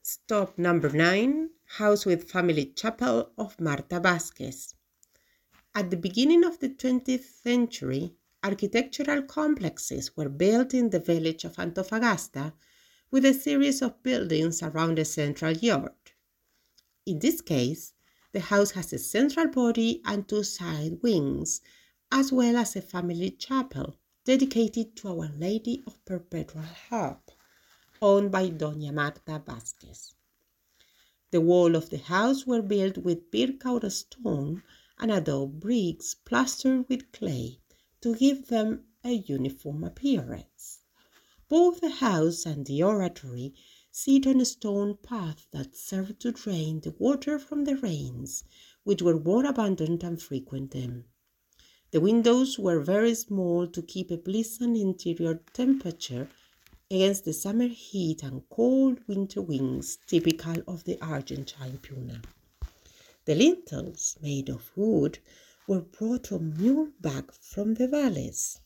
Stop number 9, House with Family Chapel of Marta Vázquez. At the beginning of the 20th century, architectural complexes were built in the village of Antofagasta with a series of buildings around a central yard. In this case, the house has a central body and two side wings, as well as a family chapel dedicated to Our Lady of Perpetual Help, owned by Doña Marta Vázquez. The walls of the house were built with Birkaut stone and adobe bricks plastered with clay to give them a uniform appearance. Both the house and the oratory sit on a stone path that served to drain the water from the rains, which were more abundant and frequent then. The windows were very small to keep a pleasant interior temperature against the summer heat and cold winter winds typical of the Argentine Puna. The lintels, made of wood, were brought on muleback from the valleys.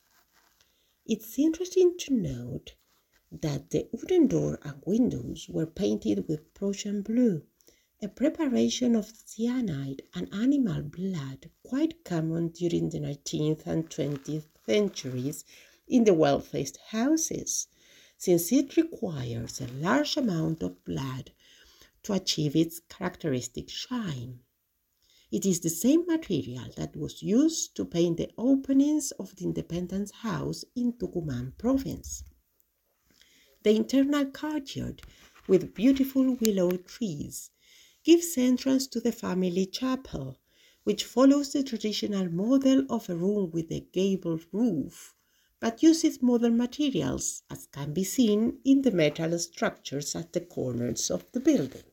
It's interesting to note that the wooden door and windows were painted with Prussian blue, a preparation of cyanide and animal blood quite common during the 19th and 20th centuries in the wealthiest houses, since it requires a large amount of blood to achieve its characteristic shine. It is the same material that was used to paint the openings of the Independence House in Tucumán province. The internal courtyard, with beautiful willow trees, gives entrance to the family chapel, which follows the traditional model of a room with a gabled roof, but uses modern materials, as can be seen in the metal structures at the corners of the building.